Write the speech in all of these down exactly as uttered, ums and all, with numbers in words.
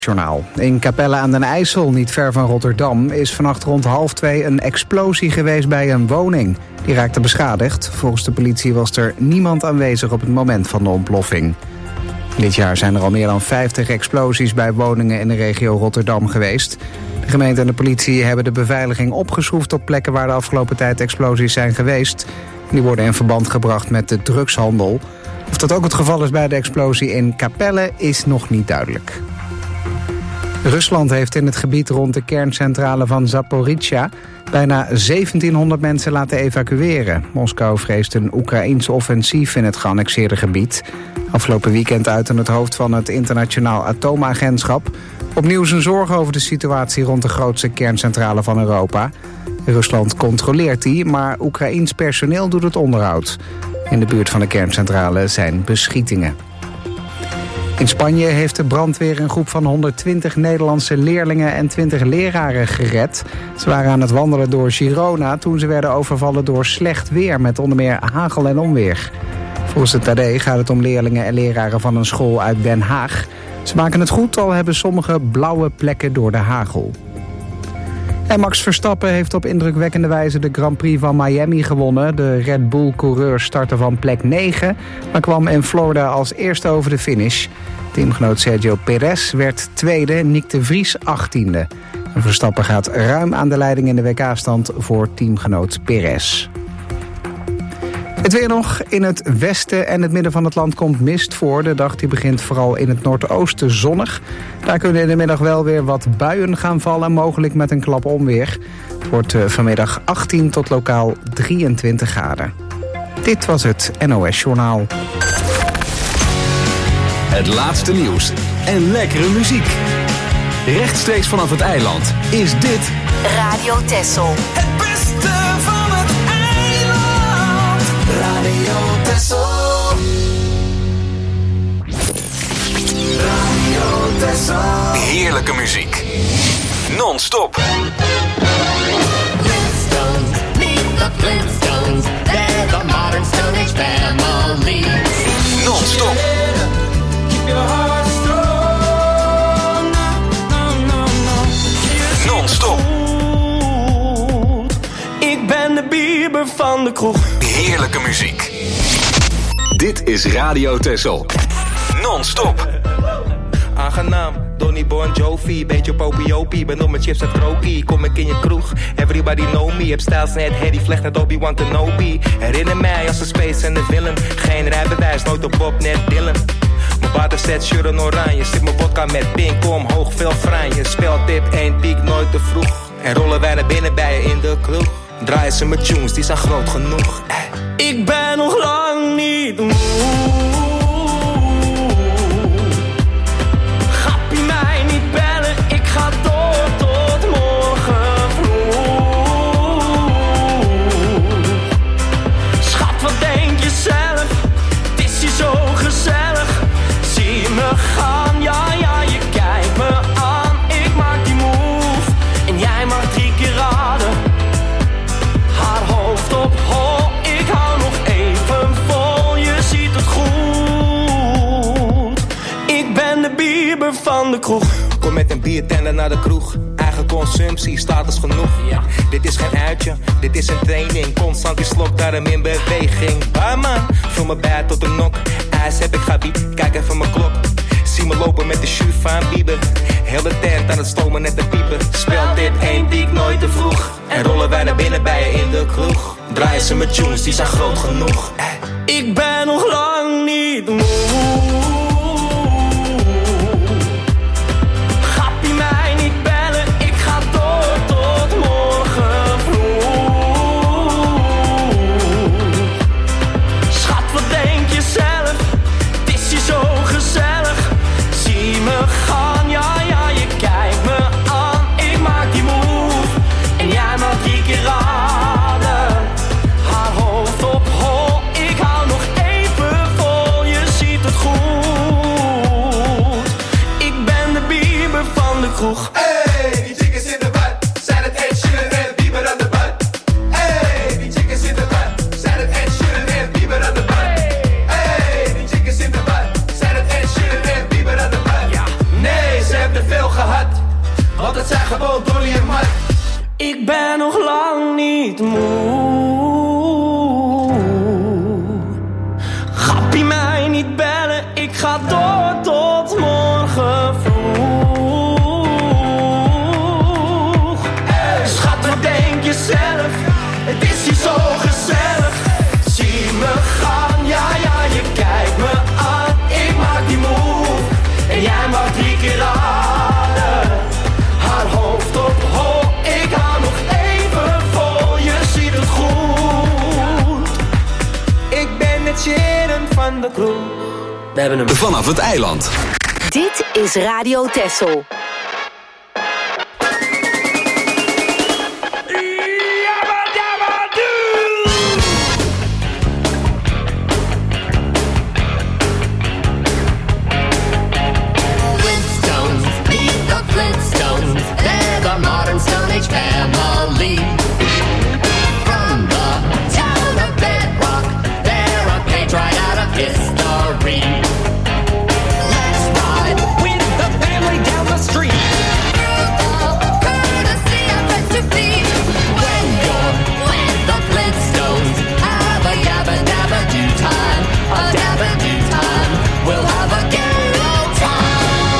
Journaal. In Capelle aan den IJssel, niet ver van Rotterdam, is vannacht rond half twee een explosie geweest bij een woning. Die raakte beschadigd. Volgens de politie was er niemand aanwezig op het moment van de ontploffing. Dit jaar zijn er al meer dan vijftig explosies bij woningen in de regio Rotterdam geweest. De gemeente en de politie hebben de beveiliging opgeschroefd op plekken waar de afgelopen tijd explosies zijn geweest. Die worden in verband gebracht met de drugshandel. Of dat ook het geval is bij de explosie in Capelle is nog niet duidelijk. Rusland heeft in het gebied rond de kerncentrale van Zaporizhzhia bijna zeventienhonderd mensen laten evacueren. Moskou vreest een Oekraïns offensief in het geannexeerde gebied. Afgelopen weekend uitte het hoofd van het Internationaal Atoomagentschap opnieuw zijn zorgen over de situatie rond de grootste kerncentrale van Europa. Rusland controleert die, maar Oekraïens personeel doet het onderhoud. In de buurt van de kerncentrale zijn beschietingen. In Spanje heeft de brandweer een groep van honderdtwintig Nederlandse leerlingen en twintig leraren gered. Ze waren aan het wandelen door Girona toen ze werden overvallen door slecht weer met onder meer hagel en onweer. Volgens het A D gaat het om leerlingen en leraren van een school uit Den Haag. Ze maken het goed, al hebben sommige blauwe plekken door de hagel. En Max Verstappen heeft op indrukwekkende wijze de Grand Prix van Miami gewonnen. De Red Bull-coureur startte van plek negen, maar kwam in Florida als eerste over de finish. Teamgenoot Sergio Perez werd tweede, Nick de Vries achttiende. En Verstappen gaat ruim aan de leiding in de W K-stand voor teamgenoot Perez. Het weer nog. In het westen en het midden van het land komt mist voor. De dag die begint vooral in het noordoosten zonnig. Daar kunnen in de middag wel weer wat buien gaan vallen, mogelijk met een klap onweer. Het wordt vanmiddag achttien tot lokaal drieëntwintig graden. Dit was het N O S Journaal. Het laatste nieuws en lekkere muziek. Rechtstreeks vanaf het eiland is dit Radio Texel. Het beste van het eiland. Radio Texel. Radio Texel. heerlijke muziek. Non-stop. Flintstones, meet the Flintstones. They're the modern Stone Age family. Non-stop. Keep your heart strong. No, no, no. Non-stop. Ik ben de Bieber van de kroeg. Heerlijke muziek. Dit is Radio Texel. Non-stop. Aangenaam, Donny Bon Jovi, beetje popiopie, ben op mijn chips en krokie. Kom ik in je kroeg, everybody know me. Heb stijls net Harry Vlecht net Obi-Wan Kenobi. Herinner mij als een space en de villain. Geen rijbewijs, nooit op Bob, net Dylan. Mijn waterset, shirt en oranje. Zit mijn vodka met pink omhoog, veel franje. Speltip, één piek, nooit te vroeg. En rollen wij naar binnen bij je in de kroeg. Draaien ze met tunes, die zijn groot genoeg. Ey. Ik ben nog lang niet moe. Gappie mij niet bellen, ik ga door tot morgen vroeg. Schat, wat denk je zelf? Het is hier zo gezellig. Zie me gaan, ja, ja, je kijkt me aan. Ik maak die move en jij mag drie keer raden. Haar hoofd op hol, ik hou nog even vol. Je ziet het goed. Ik ben de Bieber van de kroeg. Kom met een biertender naar de kroeg. Eigen consumptie, status genoeg. Ja. Dit is geen uitje, dit is een training. Constant die slok, daarom in beweging. Barman, vul me bij tot de nok. IJs heb ik gabi, kijk even mijn klok. Zie me lopen met de shoe van Bieber. Heel de tent aan het stomen net de pieper. Speelt dit één piek nooit te vroeg. En rollen wij naar binnen bij je in de kroeg. Draaien ze met tunes, die zijn groot genoeg. Ey. Ik ben nog lang niet moe. Gappie mij niet bellen, ik ga door tot morgen vroeg. Schat, wat denk je zelf? Het is hier zo gezellig. Zie me gaan, ja, ja, je kijkt me aan. Ik maak die move en jij mag drie keer raden. Haar hoofd op hol, ik hou nog even vol. Je ziet het goed. Ik ben de Bieber van de kroeg. Hey, die chicks in de bad, zijn het Ed Sheeran en Bieber aan de bad. Hey, die chicks in de bad, zijn het Ed Sheeran en Bieber aan de bad. Hey, die chicks in de bad, zijn het Ed Sheeran en Bieber aan de bad. Ja. Nee, ze hebben te veel het zijn gewoon Donnie en Mike. Ik ben nog lang niet moe. Gappie mij niet bellen, ik ga door tot morgen vroeg. Hey. Schat, wat denk je zelf? Het is hier zo gezellig. Zie me gaan, ja ja, je kijkt me aan. Ik maak die move en jij mag drie keer raden. Haar hoofd op hoog, ik hou nog even vol, je ziet het goed. Ik ben het Sharon van de crew. We hebben hem. Vanaf het eiland. Dit is Radio Texel. Flintstones, meet the Flintstones. They're the modern Stone Age family. From the town of Bedrock, they're a page right out of history. Let's ride with the family down the street. Courtesy of Mister Feet. When you're with the Flintstones, have a yabba dabba do time, a dabba do time. We'll have a gay old time.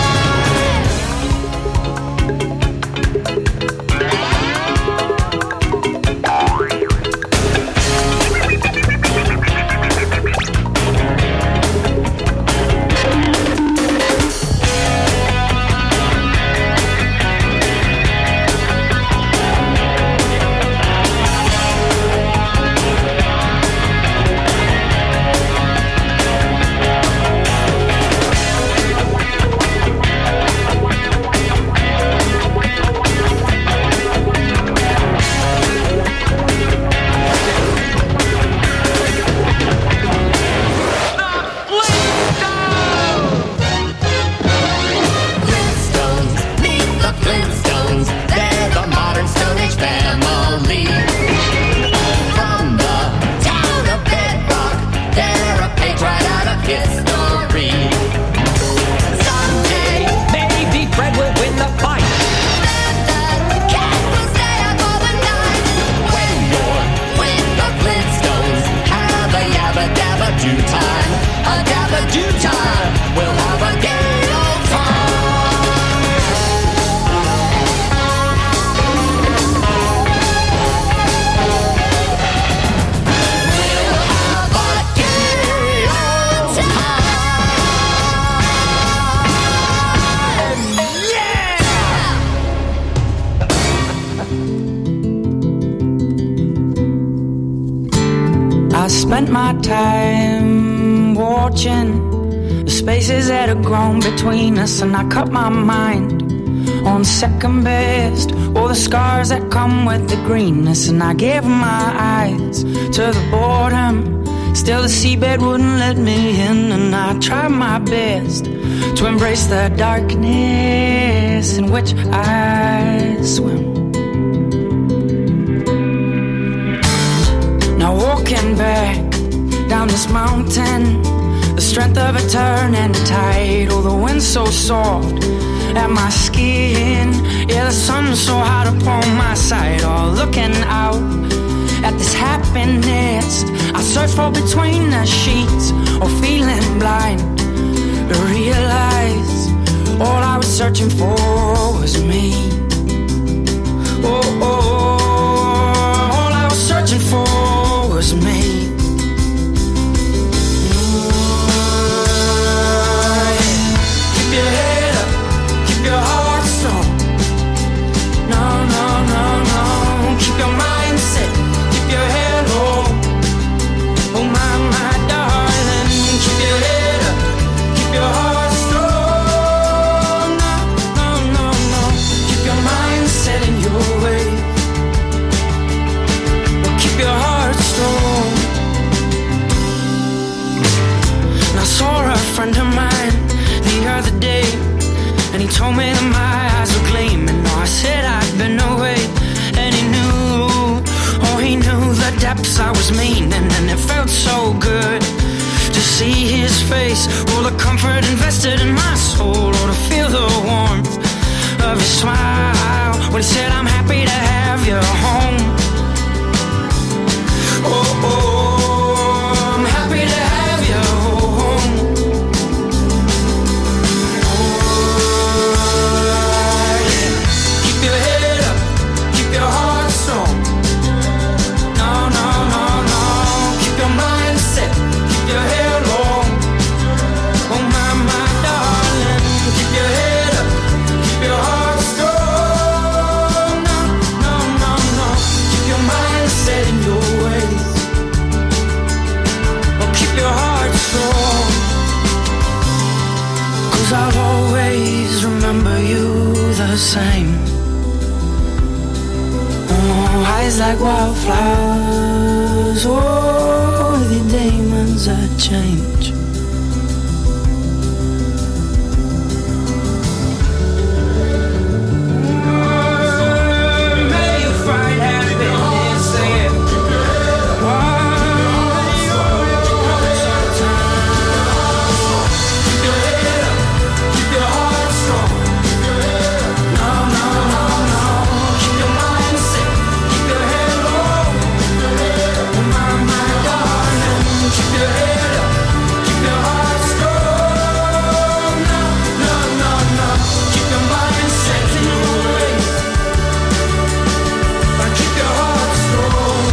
Flintstones, meet the Flintstones. They're the modern Stone Age family. From the town of Bedrock, they're a page right out of history. Someday, Maybe Fred will win the fight. that cat will stay up all the night. When you're with the Flintstones, have a yabba dabba do time, a dabba do time. We'll have a gay old time. We'll have a gay old time. Yeah! I spent my time watching the spaces that had grown between us, and I cut my mind on second best. All the scars that come with the greenness, and I gave my eyes to the boredom. Still the seabed wouldn't let me in, and I tried my best to embrace the darkness in which I swim. Now walking back down this mountain, the strength of a turn and a tide. Oh, the wind's so soft at my skin. Yeah, the sun's so hot upon my side. Oh, looking out at this happiness I search for between the sheets, or feeling blind to realize all I was searching for was me. Oh, oh, oh, all I was searching for was me. Keep your head up, keep your heart strong. No, no, no, no. Keep your mind set, keep your head low. Oh my, my darling, keep your head up, keep your heart strong. No, no, no, no. Keep your mind set in your way. Well, keep your heart strong. And I saw a friend of mine the other day, and he told me that my eyes were gleaming. Oh, I said I'd been away, and he knew, oh, he knew the depths I was meaning, and it felt so good to see his face, all the comfort invested in my soul, or to feel the warmth of his smile. always said I'm happy to have you home. Oh, oh, I'm happy to have you home. Oh, yeah. Keep your head up, keep your heart strong. No, no, no, no. Keep your mind set, keep your head long. Oh, my, my darling, keep your head up, keep your heart strong. No, no, no, no. Keep your mind set in your ways. Oh, keep your heart strong. 'Cause I'll always remember you the same. Oh, eyes like wildflowers. Oh, with your demons that change. May you find happiness again. Keep your head up, keep your heart strong. No, no, no, no. Keep your mind set, keep your head low. Oh, my, my darling, keep your head up, keep your heart strong. No, no, no, no. Keep your mind set in your ways. But keep your heart strong.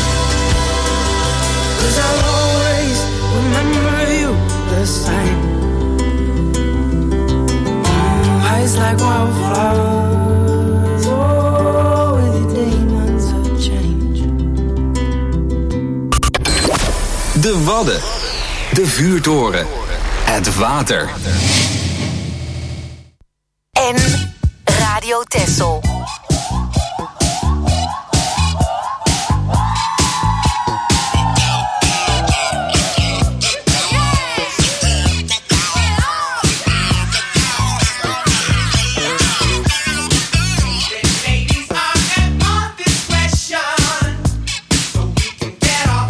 'Cause I'll always remember you the same. Oh, eyes like wildflowers. Oh, with your demons of change. De Wadden. De vuurtoren. Het water. En Radio Texel. Ladies are at our discretion, so we can get off.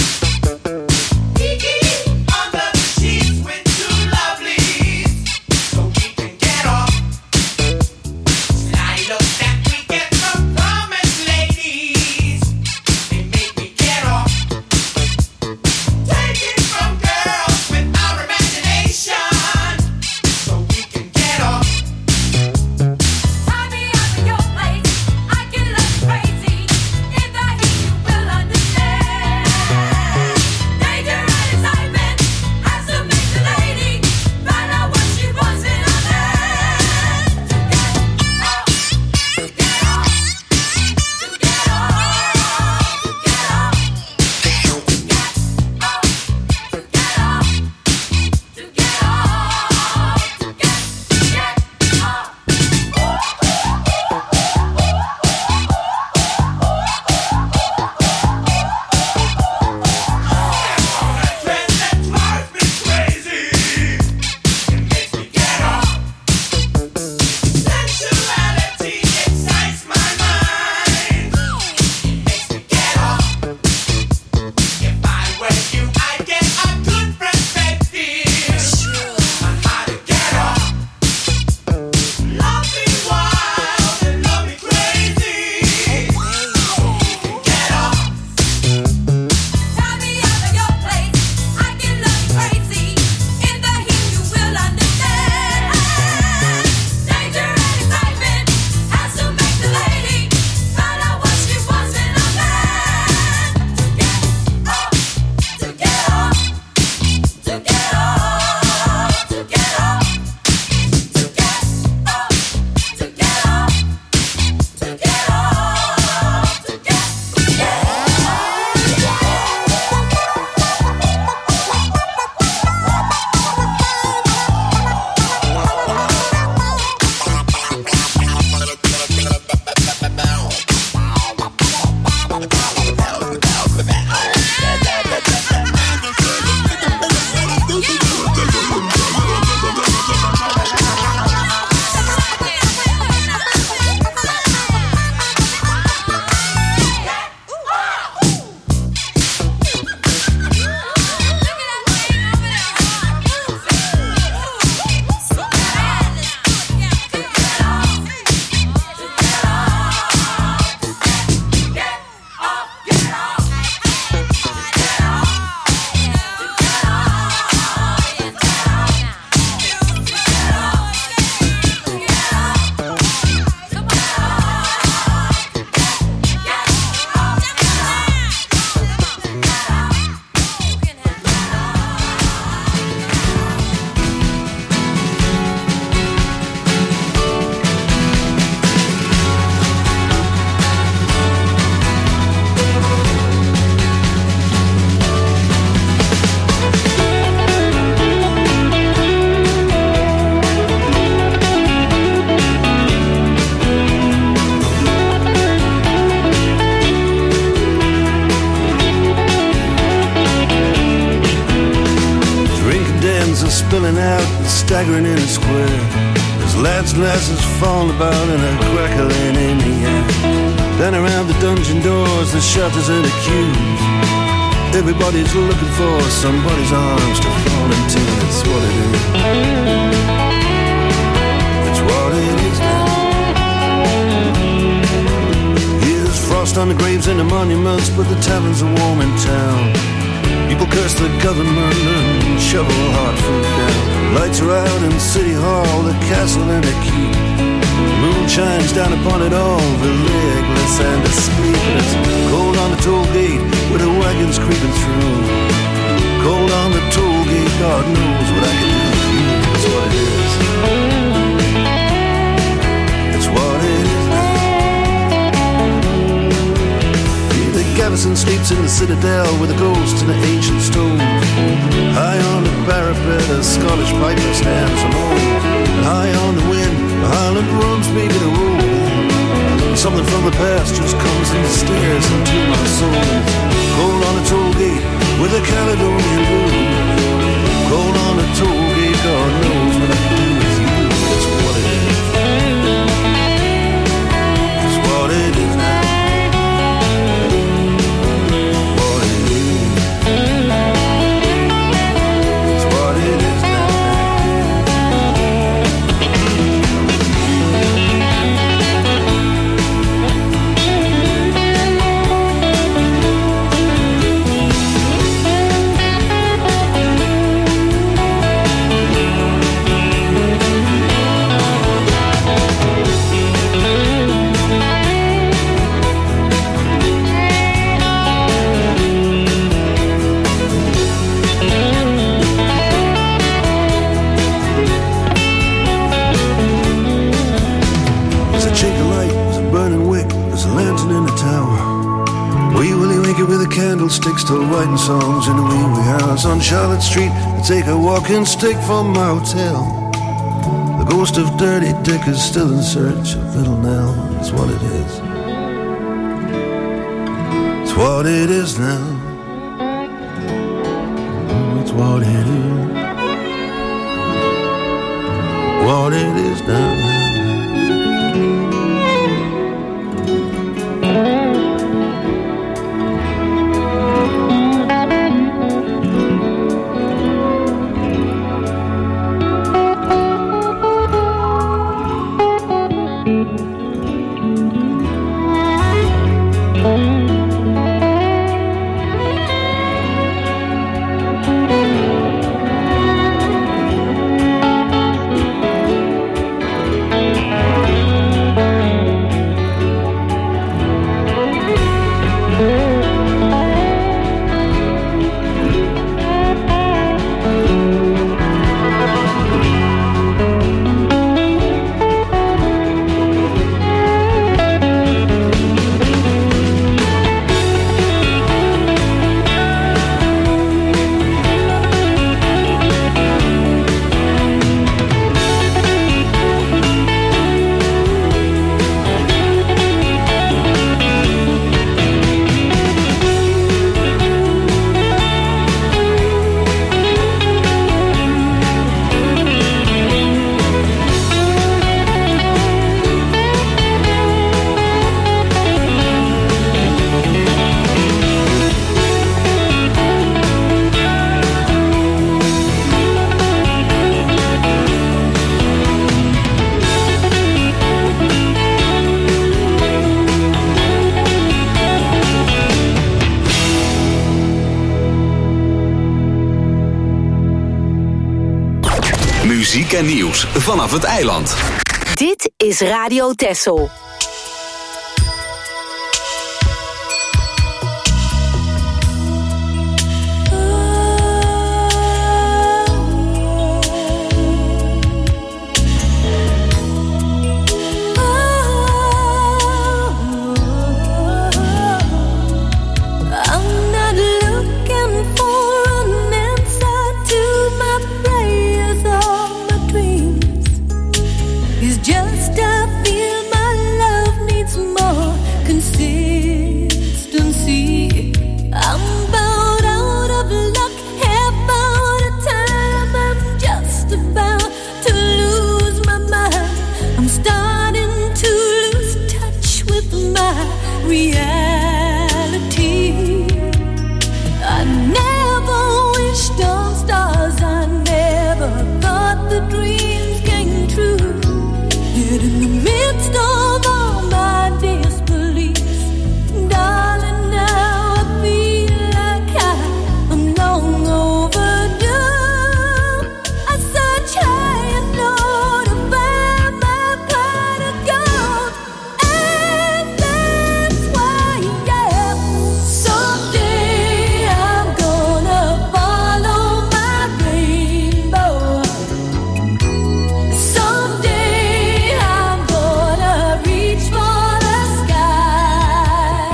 Kiki under the sheets with two lovelies, so we can get off. Slide up staggering in a square. There's lads and lasses falling about and a crackling in the air. Then around the dungeon doors, the shutters and the queues, everybody's looking for somebody's arms to fall into. That's what it is. That's what it is now. Here's frost on the graves and the monuments, but the taverns are warm in town. People curse the government and shovel hard food down. Lights are out in City Hall, the castle and the keep. The moon shines down upon it all, the legless and the sleepless. Cold on the toll gate with the wagons creeping through. Cold on the toll gate, God knows what I can do for you. That's what it is. That's what it is now. Yeah, the garrison sleeps in the citadel with the ghosts and the ancient stones. High on the parapet, a Scottish piper stands alone. And high on the wind, the Highland drums maybe the road. Something from the past just comes and stares into my soul. Cold on the toll gate with a Caledonian blues. Cold on the toll gate, God knows what I can do with you. That's what it is. That's what it is now. What it is. That's what it is now. With the candlesticks still writing songs in the wee wee house on Charlotte Street. I take a walking stick from my hotel. The ghost of Dirty Dick is still in search of Little Nell. It's what it is. It's what it is now. It's what it is. What it is now. Muziek en nieuws vanaf het eiland. Dit is Radio Texel. Just I feel my love. Yet in the midst of all my disbeliefs, darling, now I feel like I am long overdue. I search high and low to find my pot of gold, and that's why, yeah, someday I'm gonna follow my rainbow. Someday I'm gonna reach for the sky.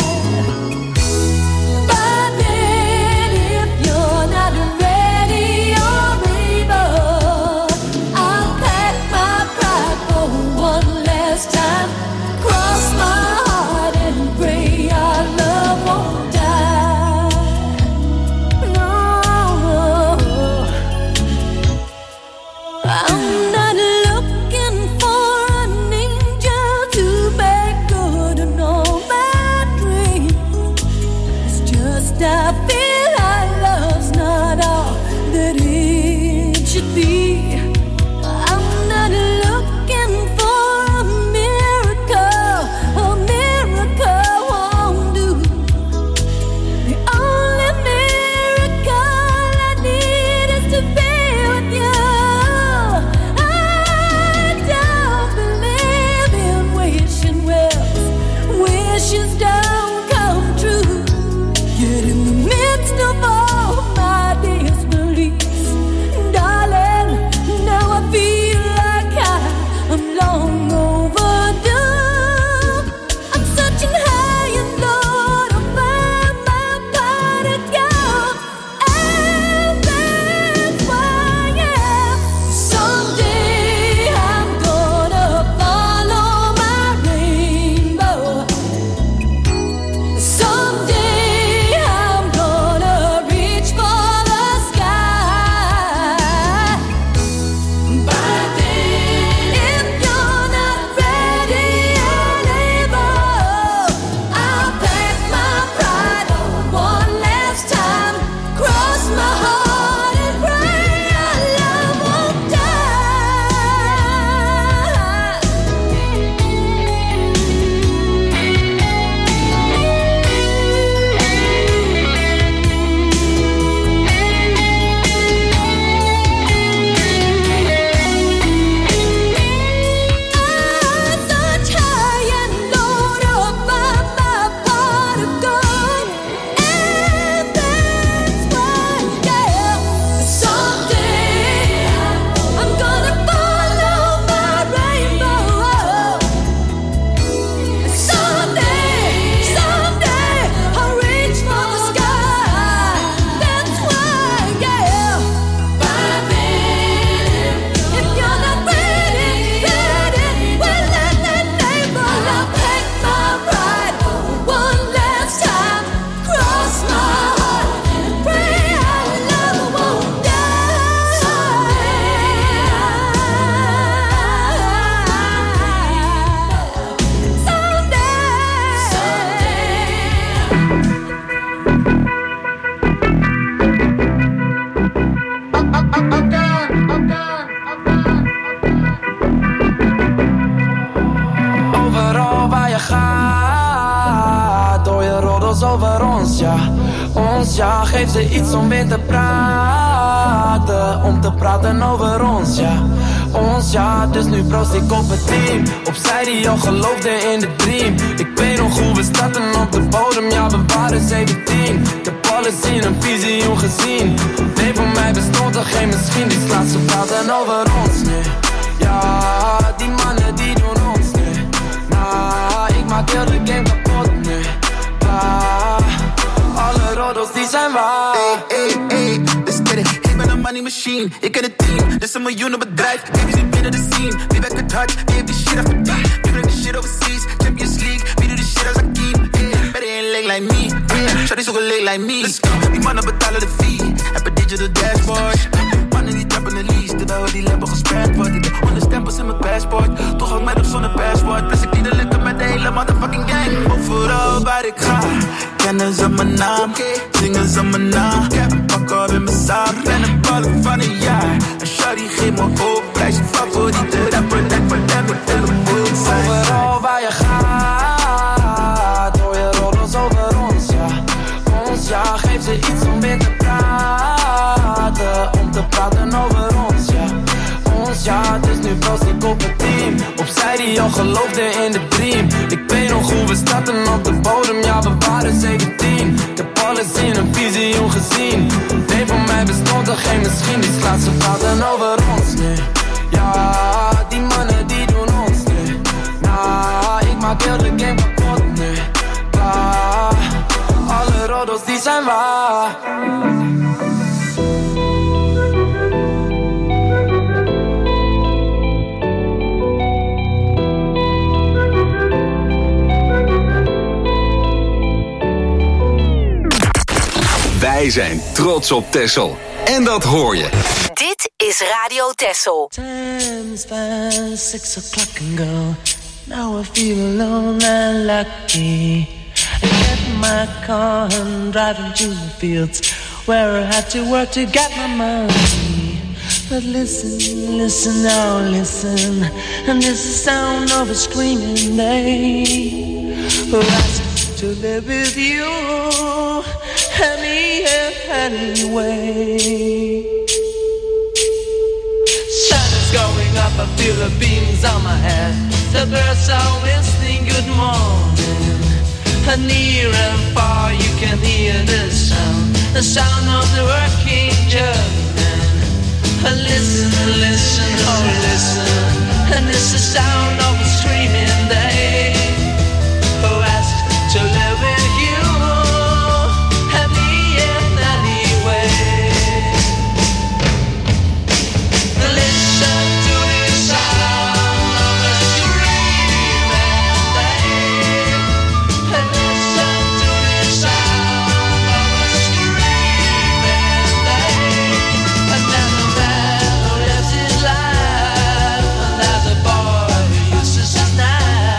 But then if you're not ready or able, I'll pack my pride for one last time, cross my heart and pray our love won't die. No, I'm not looking for an angel to make good on all my dreams. It's just I feel like love's not all that it should be. I'm not looking for a miracle, a miracle won't do. The only miracle I need is to be with you. I don't believe in wishing wells, wishes don't come true. Yet in the midst of all my disbeliefs, darling, now I feel like I am long overdue. I'm searching high and low to find my pot of gold, and that's why, yeah, someday I'm gonna follow my rainbow. Someday I'm gonna reach for the sky. But then if you're not ready and able, I'll pack my pride one last time, cross my heart and pray our love won't I search high and low to find my pot of gold, and that's why, yeah, someday I'm gonna follow my rainbow. Someday, someday I'll reach for the sky. That's why, yeah. But then if you're not ready, ready, well then that label, I'll pack my pride one last time, cross my heart and pray our love won't die. Overal waar je gaat, door je roddels over ons, ja. Ons, ja, geef ze iets om weer te praten, om te praten over ons, ja. Ons, ja, dus nu proost ik op het team. Opzij die al geloofde in de dream. Ik weet nog hoe we starten op de bodem, ja, we waren zeventien. Ik heb alles in een visioen gezien. Nee, voor mij bestond er geen misschien. Die slaat ze praten over ons nu. Ja, die mannen die doen ons nu. Nah, ik maak heel de game kapot nu. Ah, alle roddels die zijn waar. Hey, hey, hey, let's get it. Ik ben een money machine, ik ken het team. Dit is een miljoenenbedrijf, baby zit binnen de scene. Wie werkt het hard, wie heeft die shit afverdiend? Wie brengt die shit overseas, Champions League. Wie doet die shit als Akeem? Yeah, better ain't leg like me, yeah. Shawty zoeken leg like me. Let's go, die mannen betalen de fee. Heb een digital dashboard. Mannen die trappen de lease, terwijl die Lambo gesperrt wordt. Ik heb honderd stempels in mijn passport, toch ook met of zonder passport. Plus ik die de lekker met de hele motherfucking gang. Overal waar ik ga, kennen ze mijn naam, zingen ze mijn naam. Ik heb een pak op in mijn zaak, ben een ballen van een jaar. En shawty geeft me op. meisje favoriete rapper, lijkt voor hem, ik wil een boel zijn. Overal waar je gaat, hoor je roddels over ons, ja. Ons, ja, geef ze iets om weer te praten, om te praten over ons, ja. Ons, ja, dus nu proost ik op het team. Opzij die al geloofde in de dream. Ik weet nog hoe we starten op de bodem, ja, we waren zeventien. Ik heb alles in een visioen gezien. Nee, voor mij bestond er geen misschien. Die slaat ze praten over ons, nee. Ja, die mannen die doen ons, nee. Nah, ik maak heel de game kapot, nee. Klaar, alle roddels die zijn waar. Wij zijn trots op Texel. En dat hoor je. Dit is Radio Texel. Time's fine, six o'clock and go. Now I feel alone and lucky. I get in my car and driving to the fields where I had to work to get my money. But listen, listen now, listen. And this is the sound of a screaming day. Who asked to live with you? Any, anyway. Sun is going up, I feel the beams on my head. The birds are whistling good morning. And near and far you can hear the sound, the sound of the working German. Listen, listen, oh listen. And it's the sound of a screaming day. Who asked to live with you? Night.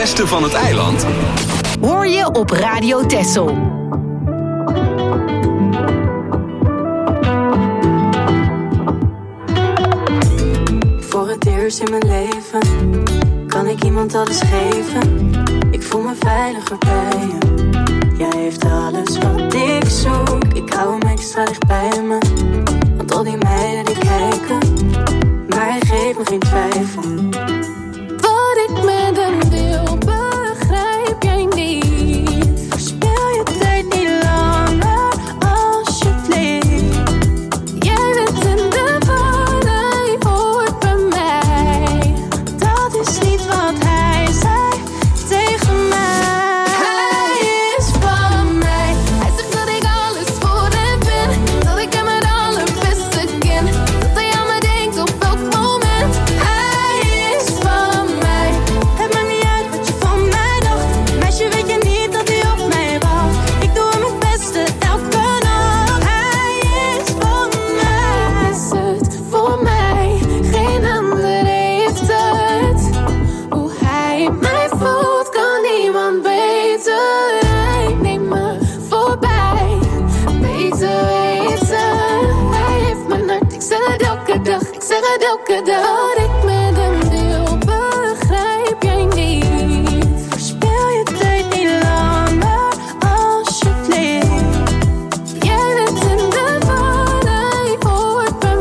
beste van het eiland Hoor je op Radio Texel. Voor het eerst in mijn leven kan ik iemand alles geven. Ik voel me veiliger bij je. Jij heeft alles wat ik zoek. Ik hou hem extra dicht bij me. Want al die meiden die kijken, maar hij geeft me geen twijfel. Wat ik met hem wil, begrijp jij niet. Verspil je tijd niet langer, alsjeblieft. Jij bent in de war, hij hoort bij mij. Dat is niet wat hij zei tegen mij. Hij is van mij. Hij zegt dat ik alles voor hem ben. Dat ik hem het allerbeste ken. Dat hij aan me denkt op elk moment. Hij is van mij. Het maakt niet uit wat je van mij dacht. Meisje, weet je niet dat hij op mij wacht. Ik doe hem het beste elke nacht. Hij is van mij. Is het voor mij? Geen ander heeft het. Hoe hij mij voelt kan niemand beter. Hij neemt me voorbij. Beter weten. Hij heeft mijn hart. Ik zeg het elke dag. Ik zeg het elke dag. Wat ik met hem wil, begrijp jij niet. Verspil je tijd niet langer, alsjeblieft. Jij bent in de war, hij hoort bij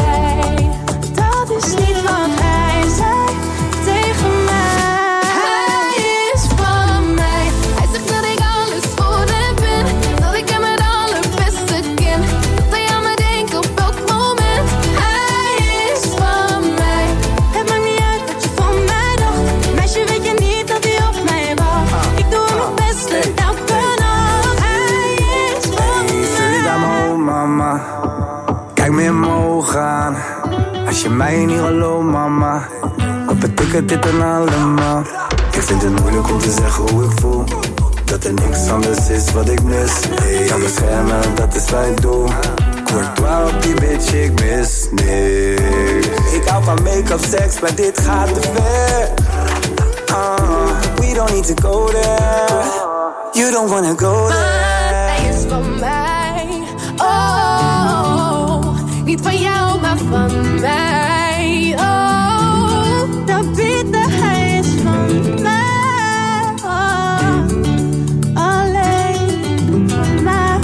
mij. Dat is niet wat hij zei tegen mij. Hij is van mij. Hij zegt dat ik alles voor hem ben. Dat ik hem het allerbeste ken. Dat hij aan me denkt op elk moment. Hij is van mij. Het maakt niet uit wat je van mij dacht. Meisje, weet je niet dat hij op mij wacht. Ik doe hem het beste elke nacht. Hij is van mij. Vul je daar maar om, mama. Kijk me in mijn ogen aan. Als je mij niet gelooft, mama, wat betekent dit dan allemaal? Ik vind het moeilijk om te zeggen hoe ik voel. Dat er niks anders is wat ik mis. Hey, kan beschermen, dat is wat ik doe. Courtois op die bitch, ik mis niks. Ik hou van make-up, seks, maar dit gaat te ver. Uh, we don't need to go there. You don't wanna go there. Hij is van mij. Oh, niet van jou, maar van mij. Oh, dat bieden, hij is van mij. Oh, alleen van mij.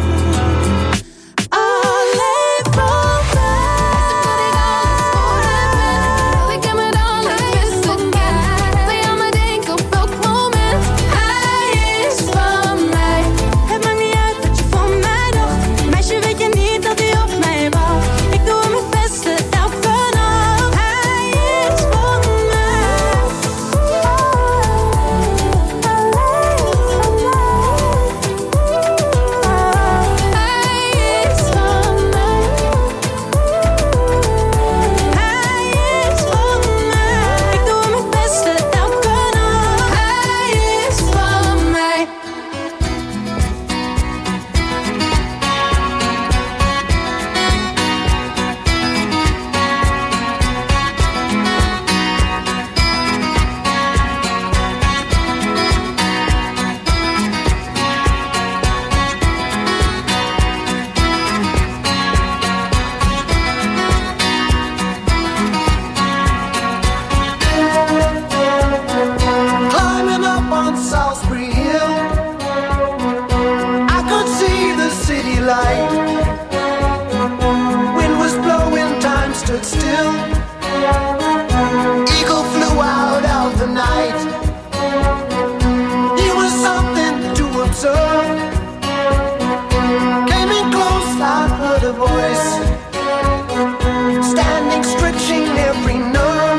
Alleen van mij. Dat ik hem het allerbeste ken. Dat hij aan me denkt op elk moment. Hij is van mij. Het maakt niet uit wat je van mij dacht. Meisje, weet je niet dat hij op mij wacht. Ik doe hem het beste elke nacht. Hij is van mij. Alleen van mij. Hij is van mij. Hij is van mij. Ik doe hem het beste elke nacht. Hij is van mij. Climbing up on Salisbury Hill, I could see the city light. Wind was blowing, time stood still. Eagle flew out of the night. He was something to observe. Came in close, I heard a voice, standing, stretching every nerve.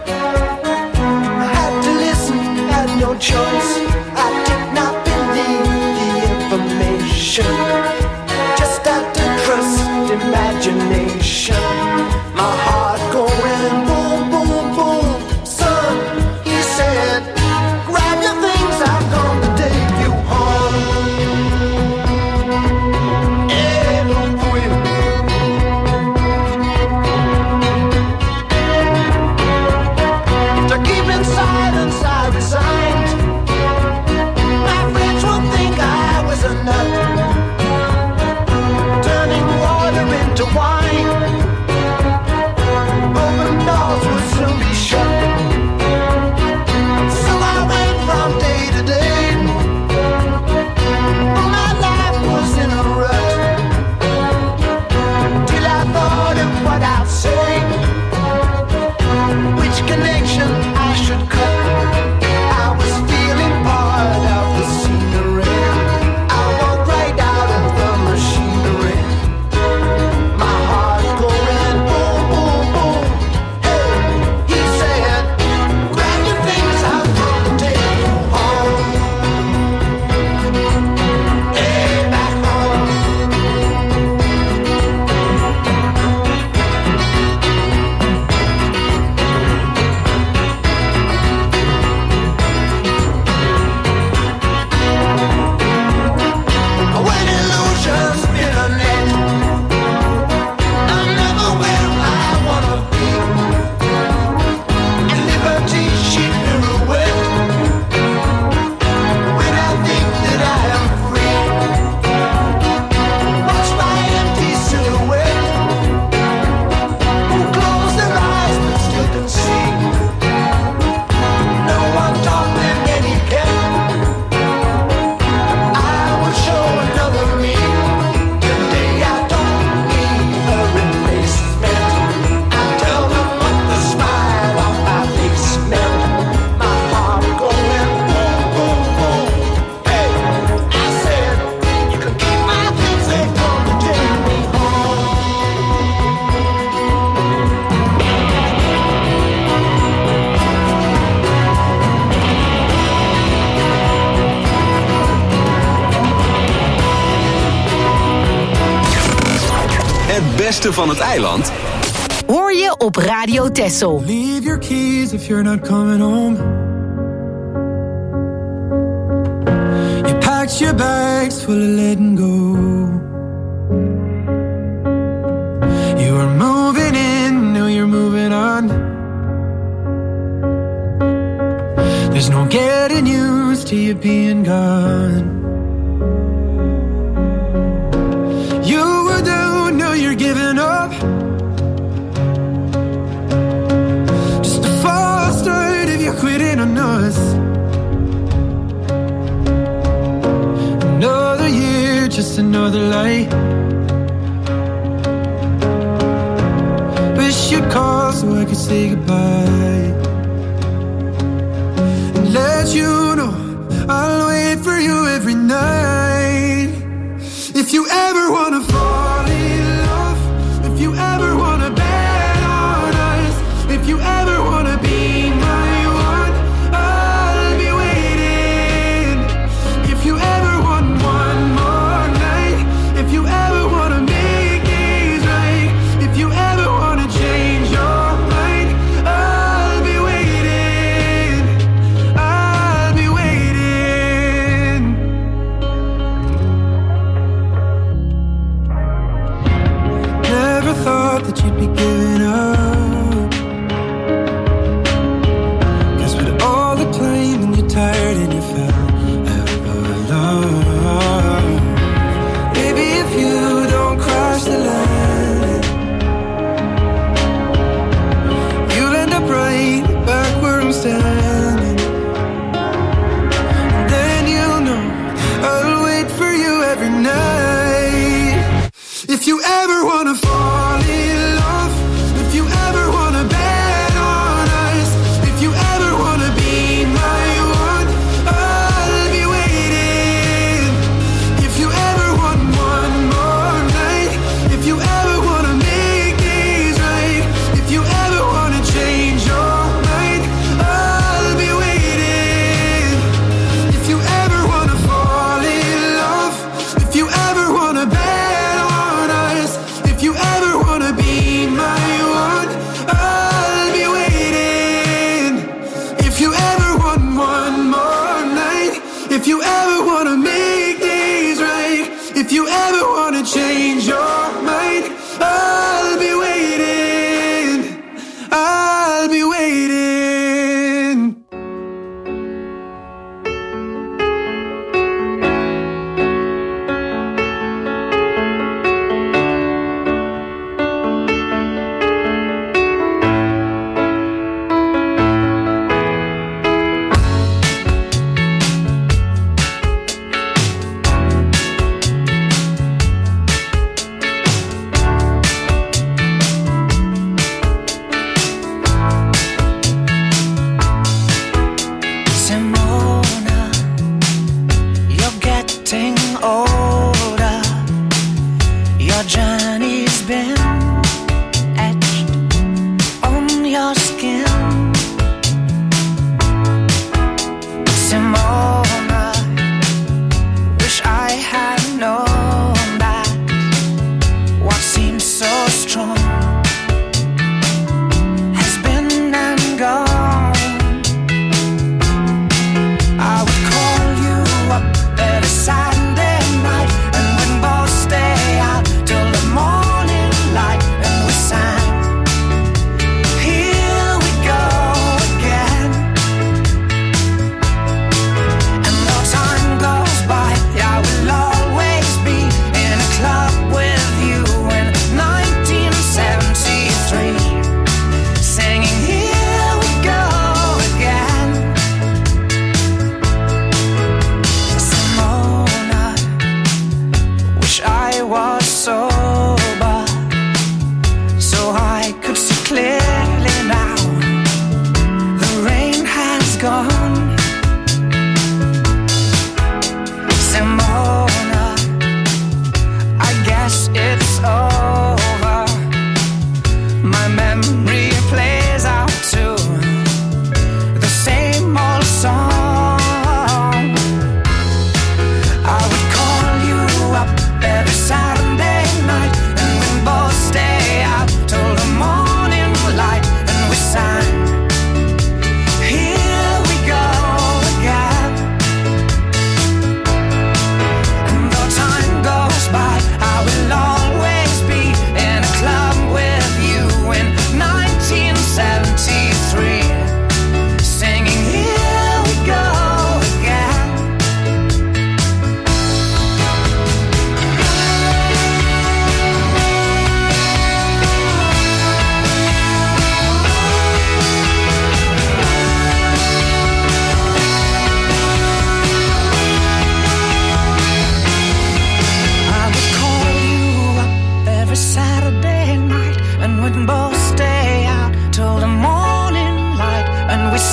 I had to listen, had no choice. I did not believe the information. Just had to trust imagination. My heart going boom, beste van het eiland hoor je op Radio Texel. Leave your keys if you're not coming home. You packed your bags full of letting go. You were moving in, now you're moving on. There's no getting used to you being gone. You were down, now you're giving up. Just a false start if you're quitting on us. Another year, just another lie. Wish you'd call so I could say goodbye. And let you know I'll wait for you every night. If you ever wanna fall in love, if you ever wanna bet on us, if you ever wanna be my one, I'll be waiting. If you ever want one more night, if you ever wanna make things right, if you ever wanna change your mind, I'll be waiting. I'll be waiting.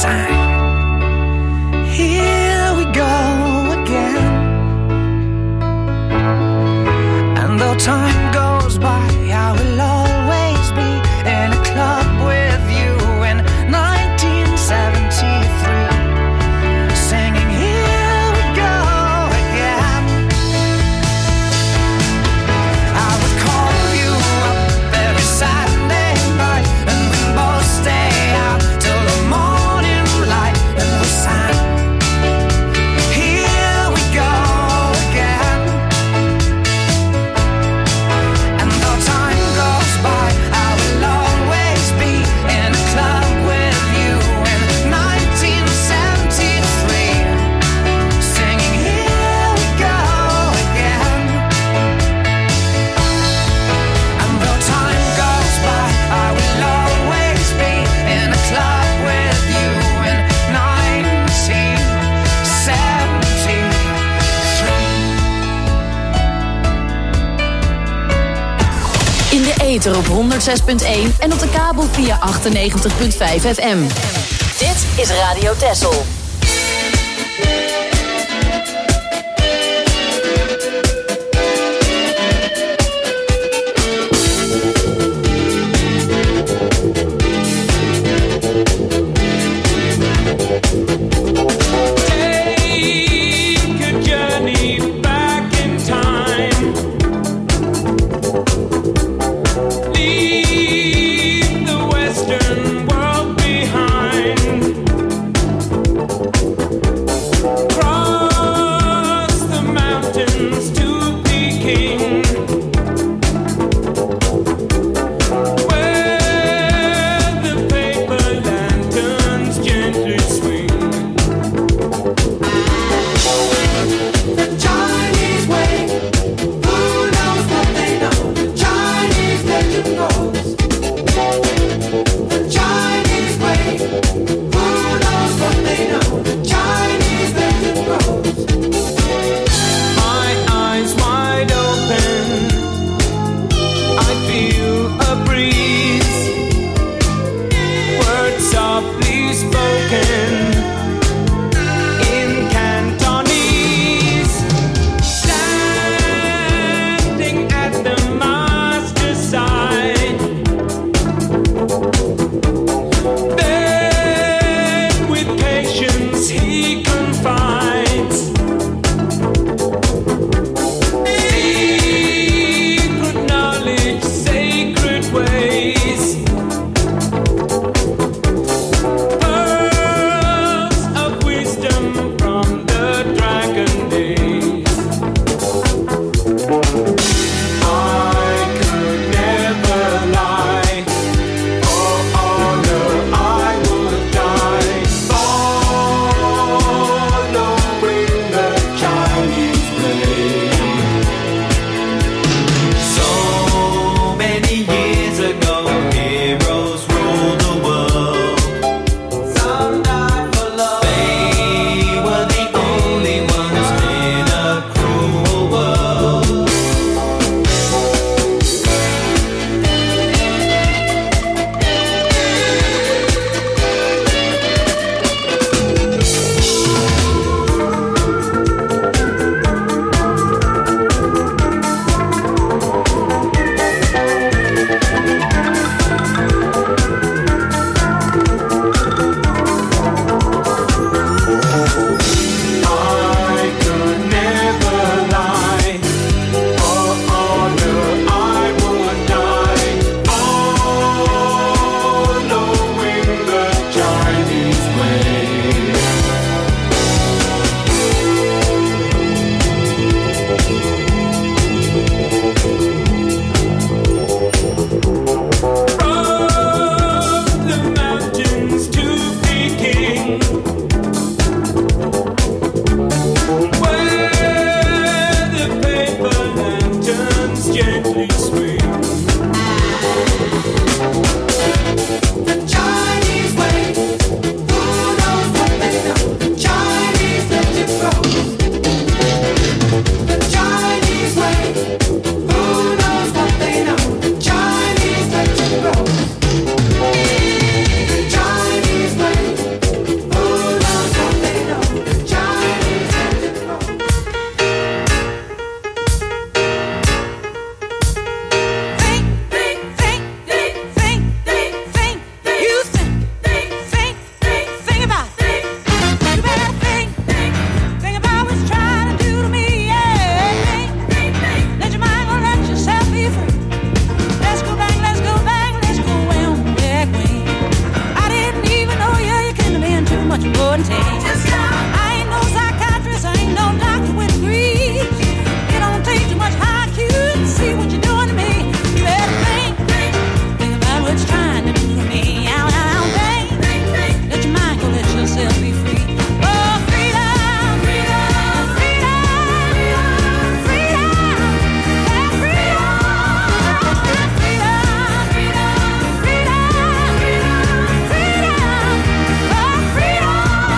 sang. Here we go again. And though time goes by, I will always be in a club with you in nineteen seventy-three, singing here we go again. I would call you up every Saturday night, and we'd both stay out till the morning light, and we sang here we go again. And though time goes by, I will always be in a club with you in nineteen seventy-three, singing here we go again. And though time goes by, I will always be in a club with you in nineteen seventy-three. In de ether op honderd zes punt één en op de kabel via achtennegentig punt vijf F M. Dit is Radio Texel. Take a journey back in time. Leave the Western world behind. and take. I ain't no psychiatrist, I ain't no doctor with degrees. It don't take too much I Q to see what you're doing to me. You better think, think, think about what you're trying to do to me. Out, out, think, think, think. Let your mind go, let yourself be free. Oh, freedom, freedom, freedom, freedom, yeah, freedom, freedom, freedom, freedom, freedom, oh, freedom.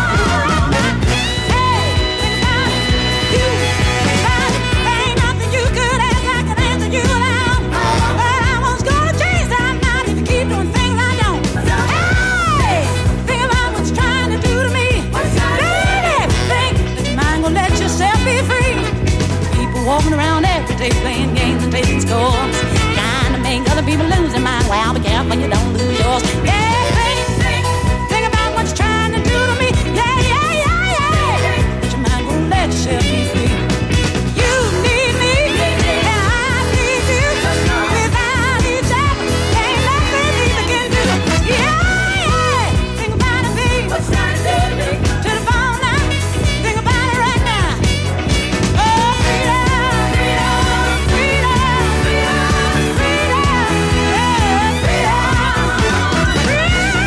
Hey, think about you, think about it. There ain't nothing you could ask, I can answer you now. But I was gonna change that mind if you keep doing things I don't. Hey, think about what you're trying to do to me. Baby, think that your mind gonna let yourself be free. People walking around every day playing games and taking scores, trying to make other people lose their mind. Well, be careful you don't lose yours. Yeah, think, think, think about what you're trying to do to me. Yeah, yeah, yeah, yeah. That your mind gonna let yourself be free. You need me, and I need you. Without each other, ain't nothing either can do. Yeah, yeah. Think about it, babe. What you trying to do to me? To the phone now. Think about it right now. Oh, freedom, freedom, freedom, freedom, freedom, yeah, freedom, freedom,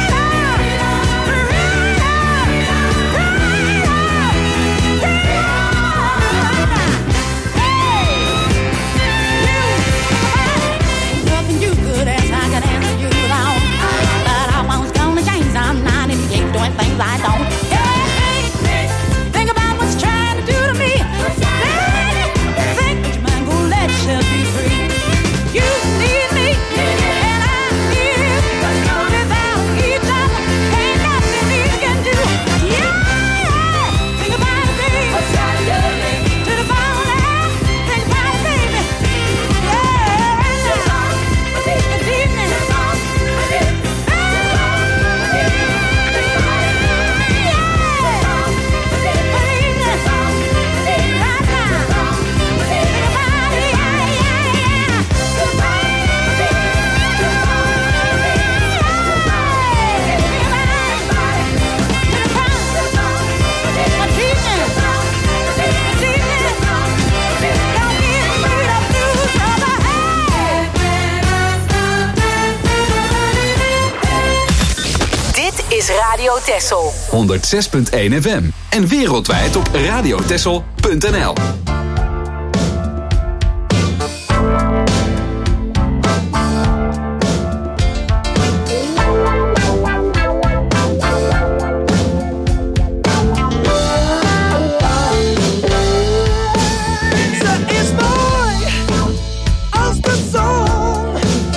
nothing you could ask, I could answer you without. But I was gonna change, I'm not if you keep doing things I don't. Yeah, think, think, think about what you're trying to do to me. Baby, think that your mind gonna let yourself be free. You need me, and I need you. Without each other, ain't nothing we can do. Yeah, yeah. Think about it, baby. To the bone now. Think about it, baby. Yeah, right now. This evening. Dit is Radio Texel. honderdzes punt één F M. En wereldwijd op radiotexel punt n l. Ze is mooi als de zon.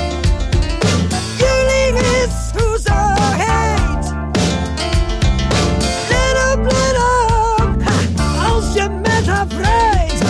Jullie is hoe ze heet. Let op, let op, als je met haar vreet.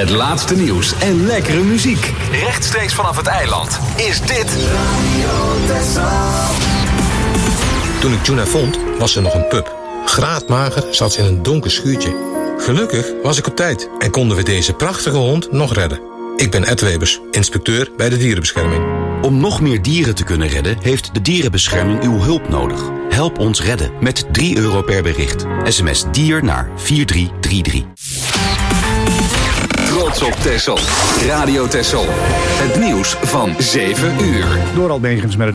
Het laatste nieuws en lekkere muziek. Rechtstreeks vanaf het eiland is dit... Toen ik Tuna vond, was ze nog een pup. Graadmager zat ze in een donker schuurtje. Gelukkig was ik op tijd en konden we deze prachtige hond nog redden. Ik ben Ed Webers, inspecteur bij de dierenbescherming. Om nog meer dieren te kunnen redden, heeft de dierenbescherming uw hulp nodig. Help ons redden met drie euro per bericht. S M S dier naar vier drie drie drie. Trots op Texel. Radio Texel. Het nieuws van zeven uur. Door Albegens met het